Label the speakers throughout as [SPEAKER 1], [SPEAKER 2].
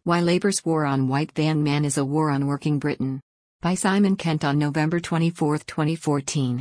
[SPEAKER 1] Why Labour's War on White Van Man is a War on Working Britain. By Simon Kent on November 24, 2014.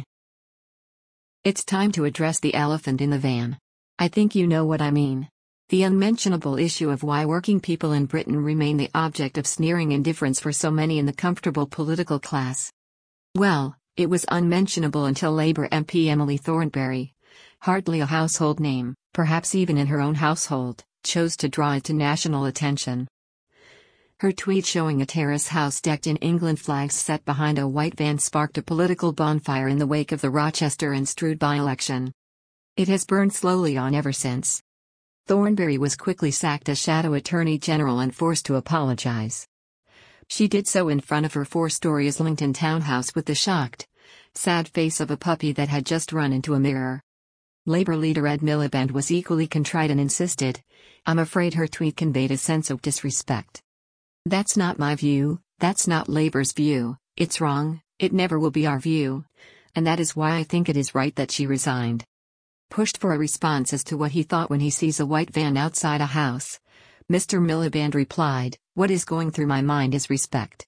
[SPEAKER 1] It's time to address the elephant in the van. I think you know what I mean. The unmentionable issue of why working people in Britain remain the object of sneering indifference for so many in the comfortable political class. Well, it was unmentionable until Labour MP Emily Thornberry, hardly a household name, perhaps even in her own household, chose to draw it to national attention. Her tweet showing a terrace house decked in England flags set behind a white van sparked a political bonfire in the wake of the Rochester and Stroud by-election. It has burned slowly on ever since. Thornberry was quickly sacked as Shadow Attorney General and forced to apologize. She did so in front of her four-story Islington townhouse with the shocked, sad face of a puppy that had just run into a mirror. Labour leader Ed Miliband was equally contrite and insisted, "I'm afraid her tweet conveyed a sense of disrespect. That's not my view, that's not Labour's view, it's wrong, it never will be our view. And that is why I think it is right that she resigned." Pushed for a response as to what he thought when he sees a white van outside a house, Mr. Miliband replied, "What is going through my mind is respect.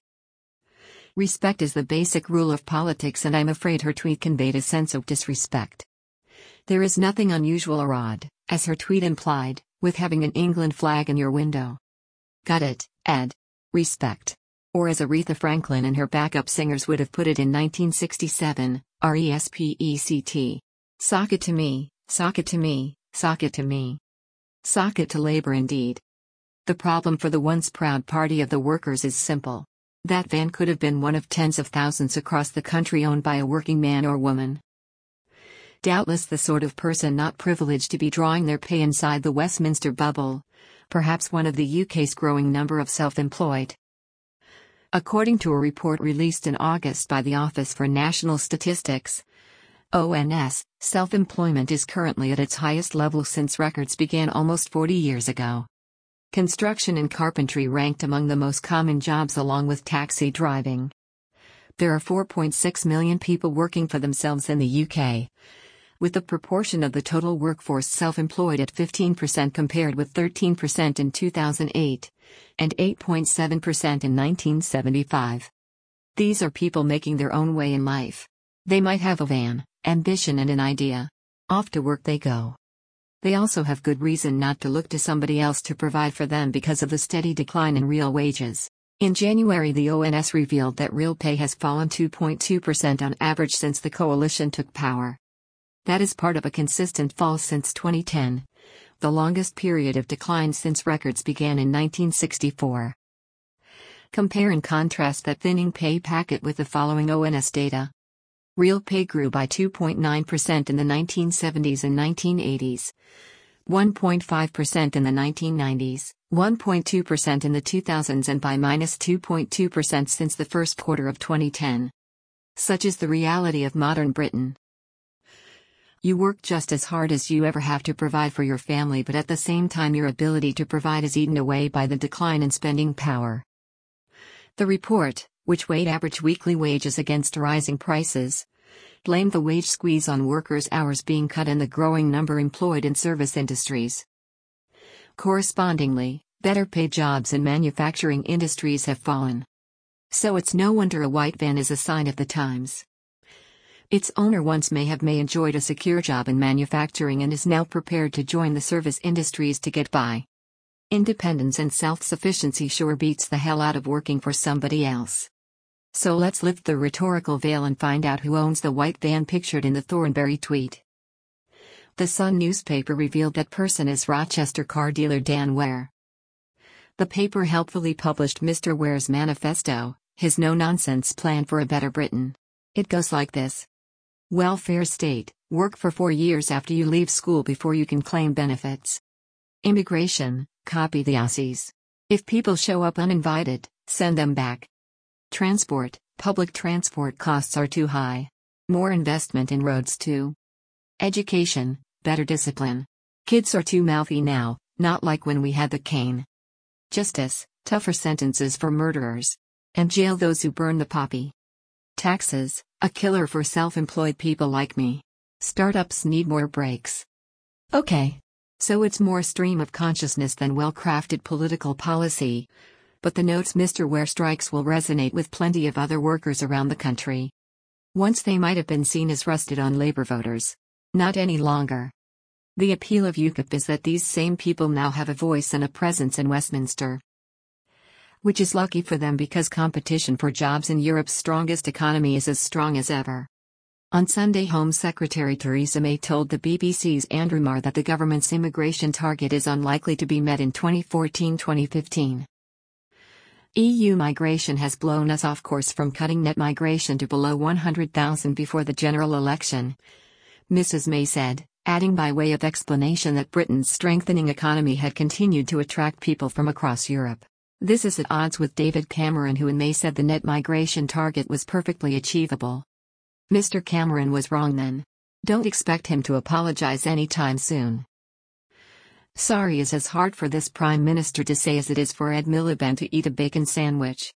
[SPEAKER 1] Respect is the basic rule of politics, and I'm afraid her tweet conveyed a sense of disrespect. There is nothing unusual or odd, as her tweet implied, with having an England flag in your window. Got it, Ed. Respect. Or as Aretha Franklin and her backup singers would have put it in 1967, RESPECT. Sock it to me, sock it to me, sock it to me. Sock it to Labour indeed. The problem for the once proud party of the workers is simple. That van could have been one of tens of thousands across the country owned by a working man or woman. Doubtless the sort of person not privileged to be drawing their pay inside the Westminster bubble, perhaps one of the UK's growing number of self-employed. According to a report released in August by the Office for National Statistics, ONS, self-employment is currently at its highest level since records began almost 40 years ago. Construction and carpentry ranked among the most common jobs along with taxi driving. There are 4.6 million people working for themselves in the UK, with the proportion of the total workforce self-employed at 15% compared with 13% in 2008, and 8.7% in 1975. These are people making their own way in life. They might have a van, ambition and an idea. Off to work they go. They also have good reason not to look to somebody else to provide for them because of the steady decline in real wages. In January, the ONS revealed that real pay has fallen 2.2% on average since the coalition took power. That is part of a consistent fall since 2010, the longest period of decline since records began in 1964. Compare and contrast that thinning pay packet with the following ONS data. Real pay grew by 2.9% in the 1970s and 1980s, 1.5% in the 1990s, 1.2% in the 2000s, and by -2.2% since the first quarter of 2010. Such is the reality of modern Britain. You work just as hard as you ever have to provide for your family, but at the same time your ability to provide is eaten away by the decline in spending power. The report, which weighed average weekly wages against rising prices, blamed the wage squeeze on workers' hours being cut and the growing number employed in service industries. Correspondingly, better paid jobs in manufacturing industries have fallen. So it's no wonder a white van is a sign of the times. Its owner once may have enjoyed a secure job in manufacturing and is now prepared to join the service industries to get by. Independence and self-sufficiency sure beats the hell out of working for somebody else. So let's lift the rhetorical veil and find out who owns the white van pictured in the Thornberry tweet. The Sun newspaper revealed that person is Rochester car dealer Dan Ware. The paper helpfully published Mr. Ware's manifesto, his no-nonsense plan for a better Britain. It goes like this. Welfare state, work for 4 years after you leave school before you can claim benefits. Immigration, copy the Aussies. If people show up uninvited, send them back. Transport, public transport costs are too high. More investment in roads too. Education, better discipline. Kids are too mouthy now, not like when we had the cane. Justice, tougher sentences for murderers. And jail those who burn the poppy. Taxes, a killer for self-employed people like me. Startups need more breaks. Okay. So it's more stream of consciousness than well-crafted political policy. But the notes Mr. Ware strikes will resonate with plenty of other workers around the country. Once they might have been seen as rusted on Labour voters. Not any longer. The appeal of UKIP is that these same people now have a voice and a presence in Westminster. Which is lucky for them because competition for jobs in Europe's strongest economy is as strong as ever. On Sunday, Home Secretary Theresa May told the BBC's Andrew Marr that the government's immigration target is unlikely to be met in 2014-2015. EU migration has blown us off course from cutting net migration to below 100,000 before the general election, Mrs. May said, adding by way of explanation that Britain's strengthening economy had continued to attract people from across Europe. This is at odds with David Cameron, who in May said the net migration target was perfectly achievable. Mr. Cameron was wrong then. Don't expect him to apologise anytime soon. Sorry is as hard for this Prime Minister to say as it is for Ed Miliband to eat a bacon sandwich.